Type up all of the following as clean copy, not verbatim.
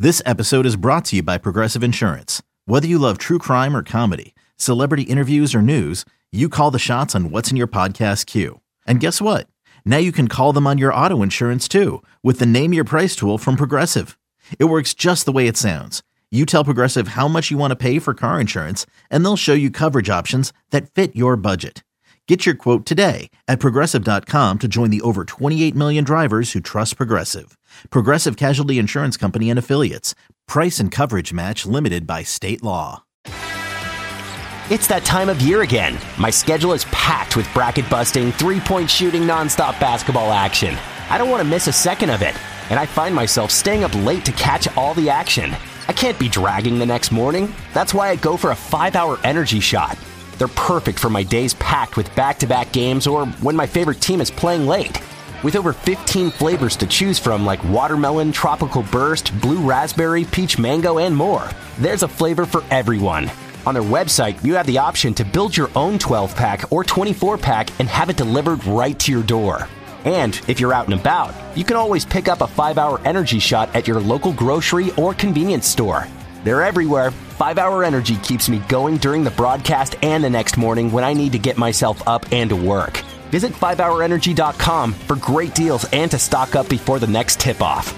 This episode is brought to you by Progressive Insurance. Whether you love true crime or comedy, celebrity interviews or news, you call the shots on what's in your podcast queue. And guess what? Now you can call them on your auto insurance too with the Name Your Price tool from Progressive. It works just the way it sounds. You tell Progressive how much you want to pay for car insurance, and they'll show you coverage options that fit your budget. Get your quote today at Progressive.com to join the over 28 million drivers who trust Progressive. Progressive Casualty Insurance Company and Affiliates. Price and coverage match limited by state law. It's that time of year again. My schedule is packed with bracket-busting, three-point shooting, nonstop basketball action. I don't want to miss a second of it, and I find myself staying up late to catch all the action. I can't be dragging the next morning. That's why I go for a 5-hour energy shot. They're perfect for my days packed with back-to-back games or when my favorite team is playing late. With over 15 flavors to choose from like watermelon, tropical burst, blue raspberry, peach mango, and more, there's a flavor for everyone. On their website, you have the option to build your own 12-pack or 24-pack and have it delivered right to your door. And if you're out and about, you can always pick up a 5-hour energy shot at your local grocery or convenience store. They're everywhere. 5-hour energy keeps me going during the broadcast and the next morning when I need to get myself up and to work. Visit 5hourenergy.com for great deals and to stock up before the next tip-off.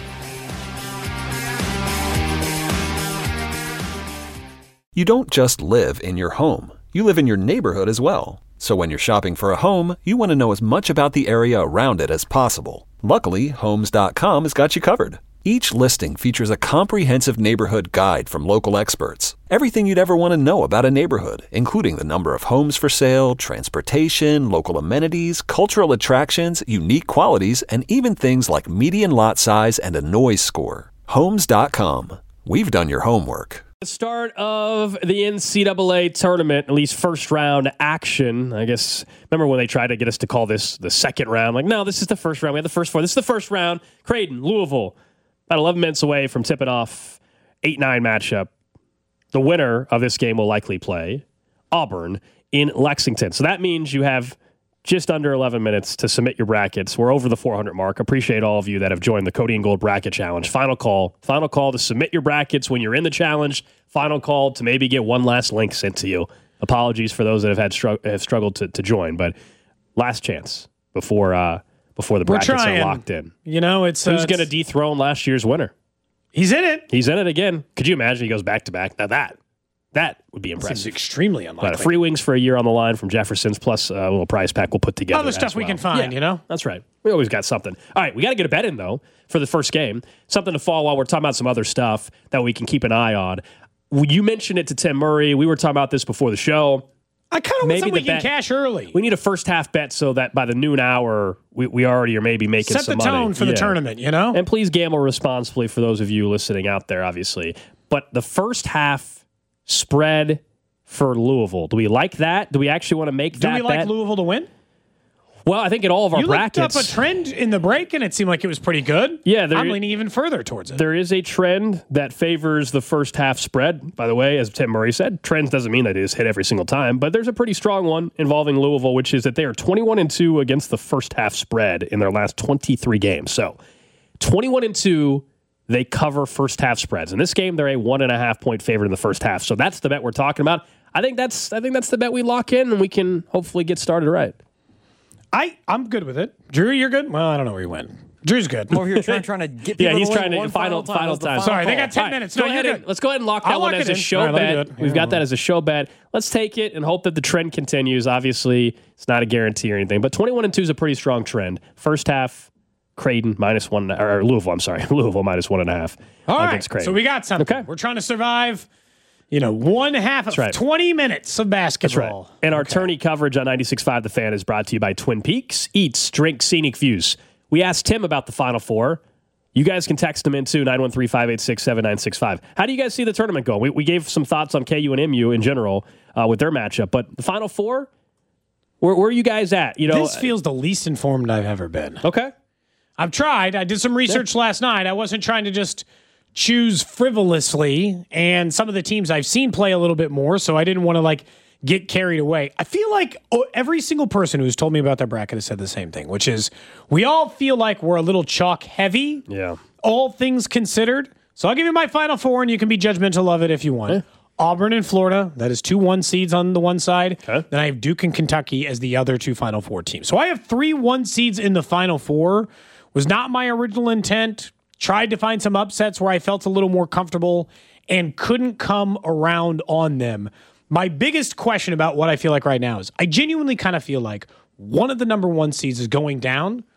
You don't just live in your home. You live in your neighborhood as well. So when you're shopping for a home, you want to know as much about the area around it as possible. Luckily, Homes.com has got you covered. Each listing features a comprehensive neighborhood guide from local experts. Everything you'd ever want to know about a neighborhood, including the number of homes for sale, transportation, local amenities, cultural attractions, unique qualities, and even things like median lot size and a noise score. Homes.com. We've done your homework. The start of the NCAA tournament, at least first round action. I guess, remember when they tried to get us to call this the second round? Like, no, this is the first round. We had the first four. This is the first round. Creighton, Louisville, about 11 minutes away from tipping off 8-9 matchup. The winner of this game will likely play Auburn in Lexington. So that means you have just under 11 minutes to submit your brackets. We're over the 400 mark. Appreciate all of you that have joined the Cody and Gold Bracket Challenge. Final call to submit your brackets when you're in the challenge. Final call to maybe get one last link sent to you. Apologies for those that have struggled to join, but last chance before the brackets are locked in. You know, it's who's going to dethrone last year's winner? He's in it. He's in it again. Could you imagine he goes back to back? Now that would be impressive. Seems extremely unlikely. But free wings for a year on the line from Jefferson's, plus a little prize pack we'll put together. Other stuff we can find, yeah, you know? That's right. We always got something. All right, we got to get a bet in, though, for the first game. Something to fall while we're talking about some other stuff that we can keep an eye on. You mentioned it to Tim Murray. We were talking about this before the show. I kind of want we can cash early. We need a first half bet so that by the noon hour, we already are maybe making some money. Set the tone for the tournament, you know? And please gamble responsibly for those of you listening out there, obviously. But the first half spread for Louisville, do we like that? Do we actually want to make that bet? Do we like Louisville to win? Well, I think in all of our brackets. You looked up a trend in the break, and it seemed like it was pretty good. Yeah, I'm leaning even further towards it. There is a trend that favors the first half spread. By the way, as Tim Murray said, trends doesn't mean that it is hit every single time, but there's a pretty strong one involving Louisville, which is that they are 21-2 against the first half spread in their last 23 games. So, 21-2, they cover first half spreads. In this game, they're a 1.5 point favorite in the first half. So that's the bet we're talking about. I think that's the bet we lock in, and we can hopefully get started right. I'm good with it. Drew, you're good? Well, I don't know where you went. Drew's good. I'm over here trying to get people he's to trying to one final time. Sorry, they got 10 minutes. No, let's go ahead and lock that one as a show bet. We've got that as a show bet. Let's take it and hope that the trend continues. Obviously, it's not a guarantee or anything, but 21-2 is a pretty strong trend. First half, Creighton -1, or Louisville, I'm sorry. Louisville -1.5 against Creighton. So we got something. Okay. We're trying to survive, 1/2 of 20 minutes of basketball. That's right. And our tourney coverage on 96.5 The Fan is brought to you by Twin Peaks. Eats, drinks, scenic views. We asked Tim about the Final Four. You guys can text him in too, 913-586-7965. How do you guys see the tournament going? We gave some thoughts on KU and MU in general with their matchup, but the Final Four, where are you guys at? This feels the least informed I've ever been. Okay. I've tried. I did some research last night. I wasn't trying to just choose frivolously, and some of the teams I've seen play a little bit more, so I didn't want to get carried away. I feel like every single person who's told me about their bracket has said the same thing, which is we all feel like we're a little chalk heavy. Yeah. All things considered. So I'll give you my Final Four, and you can be judgmental of it if you want. Yeah. Auburn and Florida, that is 2 1 seeds on the one side. Okay. Then I have Duke and Kentucky as the other 2 Final Four teams. So I have 3 1 seeds in the Final Four. Was not my original intent. Tried to find some upsets where I felt a little more comfortable and couldn't come around on them. My biggest question about what I feel like right now is I genuinely kind of feel like one of the number 1 seeds is going down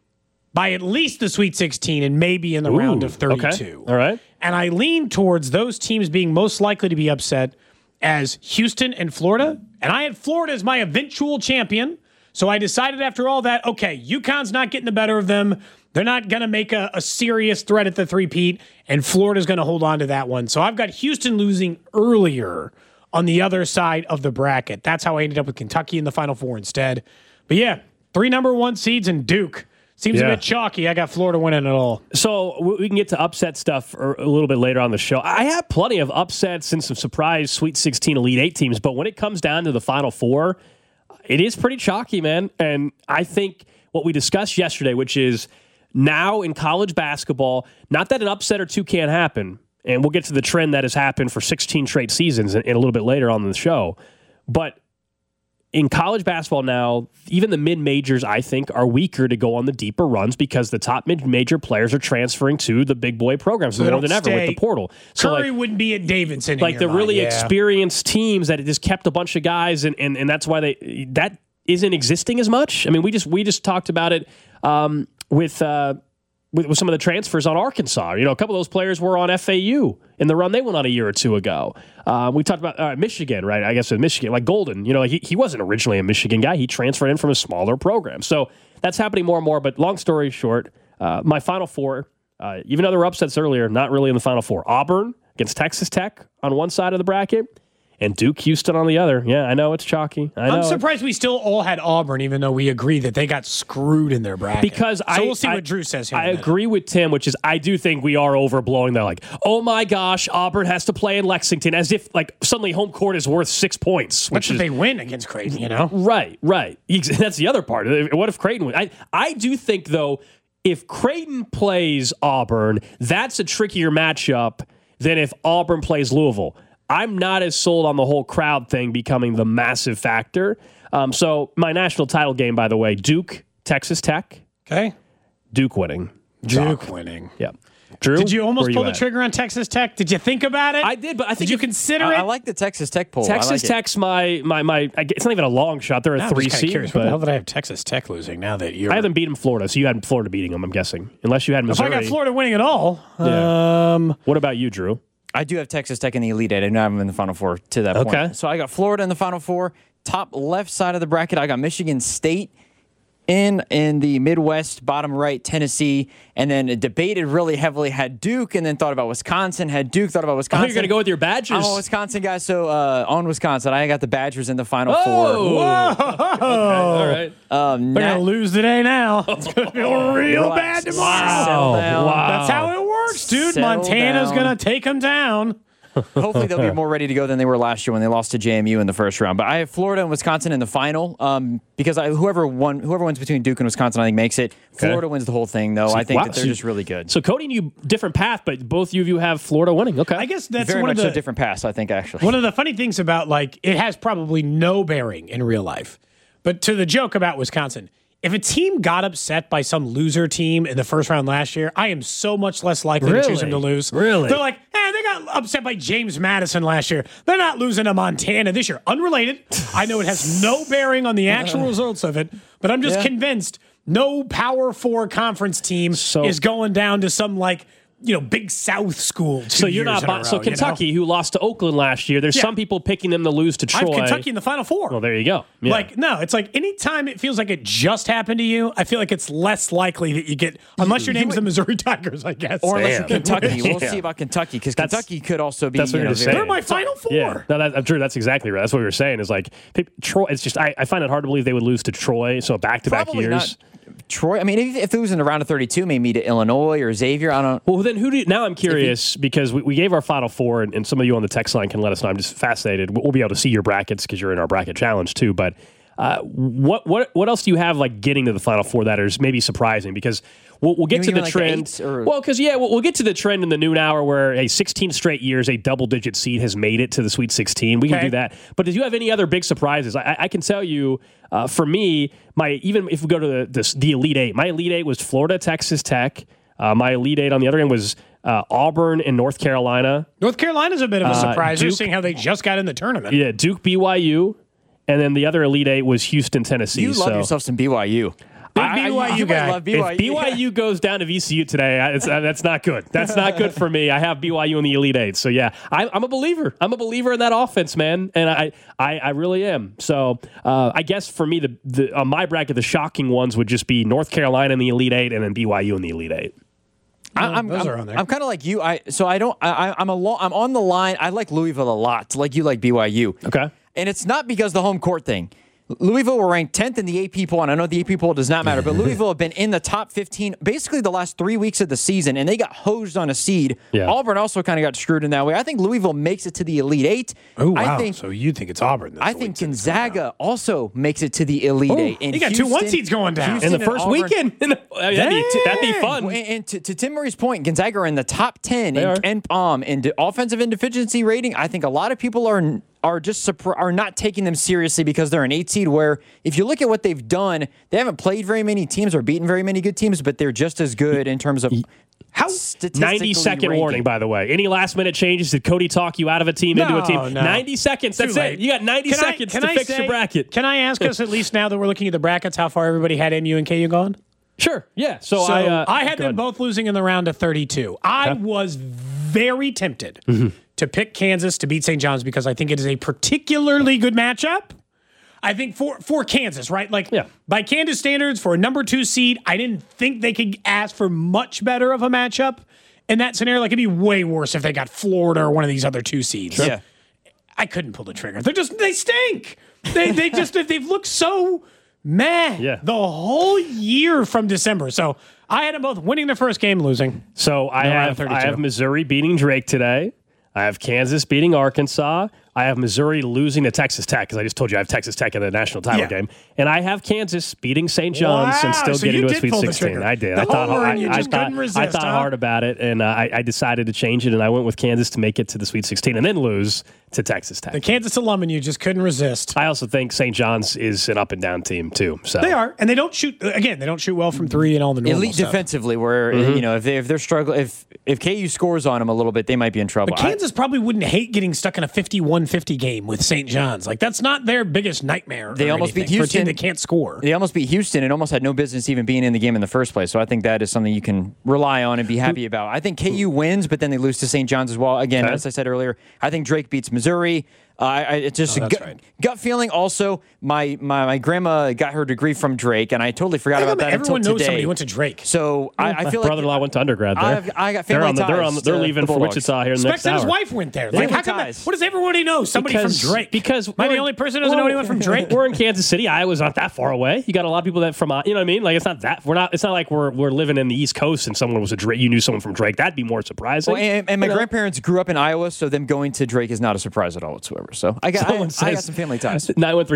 by at least the Sweet 16 and maybe in the round of 32. Okay. All right. And I lean towards those teams being most likely to be upset as Houston and Florida. And I had Florida as my eventual champion. So I decided after all that, okay, UConn's not getting the better of them. They're not going to make a serious threat at the three-peat, and Florida's going to hold on to that one. So I've got Houston losing earlier on the other side of the bracket. That's how I ended up with Kentucky in the Final Four instead. But yeah, 3 number 1 seeds and Duke. Seems a bit chalky. I got Florida winning it all. So we can get to upset stuff a little bit later on the show. I have plenty of upsets and some surprise Sweet 16 Elite 8 teams, but when it comes down to the Final Four, it is pretty chalky, man. And I think what we discussed yesterday, which is now in college basketball, not that an upset or two can't happen, and we'll get to the trend that has happened for 16 straight seasons and a little bit later on in the show, but in college basketball now, even the mid-majors, I think, are weaker to go on the deeper runs because the top mid-major players are transferring to the big boy programs more than ever with the portal. So Curry wouldn't be at Davidson. Like the really experienced teams that just kept a bunch of guys, and that's why that isn't existing as much. I mean, we just talked about it with some of the transfers on Arkansas. You know, a couple of those players were on FAU in the run they went on a year or two ago. We talked about Michigan, right? I guess with Michigan, like Golden, you know, he wasn't originally a Michigan guy. He transferred in from a smaller program. So that's happening more and more. But long story short, my Final Four, even though there were upsets earlier, not really in the Final Four. Auburn against Texas Tech on one side of the bracket, and Duke Houston on the other. Yeah, I know it's chalky. I'm surprised we still all had Auburn, even though we agree that they got screwed in their bracket. Because we'll see what Drew says here. I agree with Tim, which is I do think we are overblowing that. Like, oh my gosh, Auburn has to play in Lexington, as if like suddenly home court is worth 6 points. Which is they win against Creighton, you know? Right. That's the other part. What if Creighton wins? I do think though, if Creighton plays Auburn, that's a trickier matchup than if Auburn plays Louisville. I'm not as sold on the whole crowd thing becoming the massive factor. So my national title game, by the way, Duke, Texas Tech. Okay. Duke winning. Duke winning. Yeah. Drew, did you almost pull the trigger on Texas Tech? Did you think about it? I did, but I think did you consider it? I like the Texas Tech poll. Texas Tech's my. It's not even a long shot. They're a 3 seed. What the hell did I have Texas Tech losing now that you're... I haven't beaten Florida, so you had Florida beating them, I'm guessing. Unless you had Missouri. If I got Florida winning it all. Yeah. What about you, Drew? I do have Texas Tech in the Elite Eight. I don't have them in the Final Four to that point. Okay. So I got Florida in the Final Four. Top left side of the bracket, I got Michigan State. In the Midwest, bottom right, Tennessee, and then debated really heavily, had Duke, and then thought about Wisconsin, had Duke, thought about Wisconsin. Oh, you're going to go with your Badgers? I'm a Wisconsin guy, so on Wisconsin, I got the Badgers in the Final Four. Whoa! Okay, all right. They're going to lose today now. It's going to feel real bad tomorrow. Wow. That's how it works, dude. Montana's going to take them down. Hopefully they'll be more ready to go than they were last year when they lost to JMU in the first round. But I have Florida and Wisconsin in the final because whoever wins between Duke and Wisconsin, I think makes it. Okay. Florida wins the whole thing, though. I think that they're just really good. So Cody and you different path, but both of you have Florida winning. Okay, I guess that's very one much of the a different pass. I think actually one of the funny things about it has probably no bearing in real life, but to the joke about Wisconsin. If a team got upset by some loser team in the first round last year, I am so much less likely to choose them to lose. Really? They're like, they got upset by James Madison last year. They're not losing to Montana this year. Unrelated. I know it has no bearing on the actual results of it, but I'm just convinced no Power 4 conference team is going down to some Big South school. So you're not. So Kentucky, who lost to Oakland last year, there's some people picking them to lose to Troy. I have Kentucky in the Final Four. Well, there you go. Yeah. It's like anytime it feels like it just happened to you, I feel like it's less likely that you get, unless your name's the Missouri Tigers, I guess. Or unless you're Kentucky. We'll see about Kentucky, because Kentucky could also be. That's what you're saying. They're my Final Four. Yeah. No, Drew, that's exactly right. That's what we were saying. Is like Troy. It's just I find it hard to believe they would lose to Troy. So back-to-back years. Not. Troy, I mean, if they lose in the round of 32, maybe to Illinois or Xavier, I don't. Well, then now I'm curious because we gave our Final Four, and some of you on the text line can let us know. I'm just fascinated. We'll be able to see your brackets because you're in our bracket challenge too. But what else do you have getting to the Final Four that is maybe surprising? Because we'll get to the like trend. Well, because we'll get to the trend in the noon hour where 16 straight years a double-digit seed has made it to the Sweet 16. We can do that. But did you have any other big surprises? I can tell you, for me, even if we go to the Elite Eight, my Elite Eight was Florida, Texas Tech. My Elite Eight on the other end was Auburn and North Carolina. North Carolina's a bit of a surprise, seeing how they just got in the tournament. Yeah, Duke, BYU. And then the other Elite Eight was Houston, Tennessee. You love yourself some BYU. BYU guy. Love BYU. If BYU goes down to VCU today, that's not good. That's not good for me. I have BYU in the Elite Eight. So, yeah, I'm a believer. I'm a believer in that offense, man. And I really am. So, I guess for me, on my bracket, the shocking ones would just be North Carolina in the Elite Eight and then BYU in the Elite Eight. Those are on there. I'm kind of like you. I'm on the line. I like Louisville a lot, like you like BYU. Okay. And it's not because the home court thing. Louisville were ranked 10th in the AP poll, and I know the AP poll does not matter, but Louisville have been in the top 15 basically the last 3 weeks of the season, and they got hosed on a seed. Yeah. Auburn also kind of got screwed in that way. I think Louisville makes it to the Elite Eight. Oh, wow. So you think it's Auburn? I think Gonzaga also makes it to the Elite Eight. You got 2 1 seeds going down. In the first weekend. That'd be fun. And to Tim Murray's point, Gonzaga are in the top 10 in offensive inefficiency rating. I think a lot of people are not taking them seriously because they're an 8 seed, where if you look at what they've done, they haven't played very many teams or beaten very many good teams, but they're just as good in terms of how statistically 90-second ranking. warning, by the way. Any last-minute changes? Did Cody talk you out of a team into a team? No. 90 seconds. That's it. You got 90 seconds to fix your bracket. Can I ask us, at least now that we're looking at the brackets, how far everybody had MU and KU gone? Sure. Yeah. So I had them both losing in the round of 32. I was very tempted to pick Kansas to beat St. John's because I think it is a particularly good matchup. I think for Kansas, right? By Kansas standards, for a number 2 seed, I didn't think they could ask for much better of a matchup in that scenario. Like, it'd be way worse if they got Florida or one of these other 2 seeds. Sure. Yeah. I couldn't pull the trigger. They stink. They've looked so meh the whole year from December. So I had them both winning the first game, losing. So I have Missouri beating Drake today. I have Kansas beating Arkansas. I have Missouri losing to Texas Tech, because I just told you I have Texas Tech in the national title game. And I have Kansas beating St. John's and still getting to a Sweet 16. I did. I thought hard about it, and I decided to change it, and I went with Kansas to make it to the Sweet 16 and then lose to Texas Tech. The Kansas alum in you just couldn't resist. I also think St. John's is an up-and-down team, too. So they are, and they don't shoot well from 3 and all the normal elite stuff. Defensively, where if they're struggling, if KU scores on them a little bit, they might be in trouble. But Kansas probably wouldn't hate getting stuck in a 51-50 game with St. John's. Like, that's not their biggest nightmare. They almost beat Houston. For a team that can't score. They almost beat Houston and almost had no business even being in the game in the first place. So I think that is something you can rely on and be happy about. I think KU wins, but then they lose to St. John's as well. Again, as I said earlier, I think Drake beats Missouri. It's just gut feeling. Also, my grandma got her degree from Drake, and I totally forgot about that until today. Everyone knows somebody who went to Drake. So I feel like brother-in-law went to undergrad there. I got family ties. They're leaving for Wichita here in the next hour. His wife went there. Like, how come what does everybody know? Somebody from Drake. Because am I the only person who doesn't know anyone from Drake? We're in Kansas City. Iowa's not that far away. You got a lot of people that from you know what I mean? Like, it's not that It's not like we're living in the East Coast and someone was a Drake. You knew someone from Drake. That'd be more surprising. Well, and my grandparents grew up in Iowa, so them going to Drake is not a surprise at all whatsoever. So I got some family ties.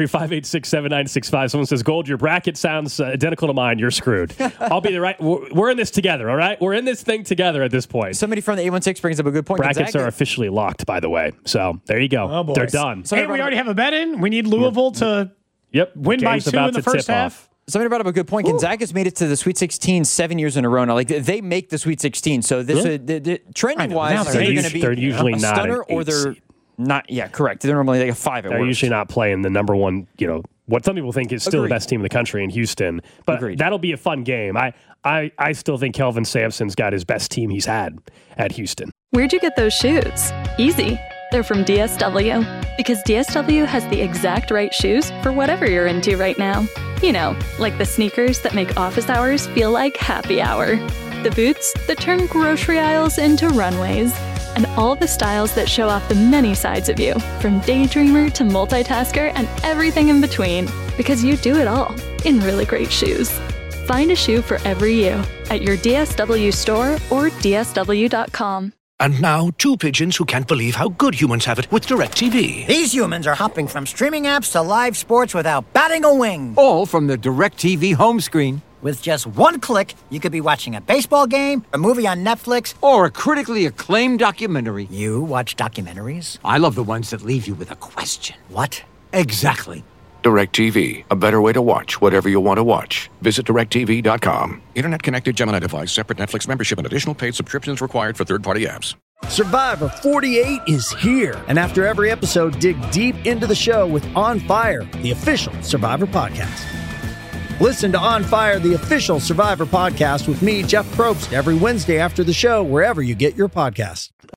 913-586-7965. Someone says, Gold, your bracket sounds identical to mine. You're screwed. I'll be the right. We're in this together, all right? We're in this thing together at this point. Somebody from the 816 brings up a good point. Brackets are officially locked, by the way. So there you go. Oh, they're done. Hey, we already have a bet in. We need Louisville to win by 2 in the first half. Somebody brought up a good point. Gonzaga's made it to the Sweet 16 7 years in a row now. Like, they make the Sweet 16. So this trending-wise, they're going to be they're usually a not stunner, or they're not. Yeah, correct. They're normally like a 5 at worst. They're usually not playing the number one, what some people think is still the best team in the country in Houston. But that'll be a fun game. I still think Kelvin Sampson's got his best team he's had at Houston. Where'd you get those shoes? Easy. They're from DSW. Because DSW has the exact right shoes for whatever you're into right now. You know, like the sneakers that make office hours feel like happy hour. The boots that turn grocery aisles into runways. And all the styles that show off the many sides of you, from daydreamer to multitasker and everything in between. Because you do it all in really great shoes. Find a shoe for every you at your DSW store or DSW.com. And now, 2 pigeons who can't believe how good humans have it with DirecTV. These humans are hopping from streaming apps to live sports without batting a wing. All from the DirecTV home screen. With just one click, you could be watching a baseball game, a movie on Netflix, or a critically acclaimed documentary. You watch documentaries? I love the ones that leave you with a question. What? Exactly. DirecTV, a better way to watch whatever you want to watch. Visit DirecTV.com. Internet-connected Gemini device, separate Netflix membership, and additional paid subscriptions required for third-party apps. Survivor 48 is here. And after every episode, dig deep into the show with On Fire, the official Survivor podcast. Listen to On Fire, the official Survivor podcast with me, Jeff Probst, every Wednesday after the show, wherever you get your podcasts.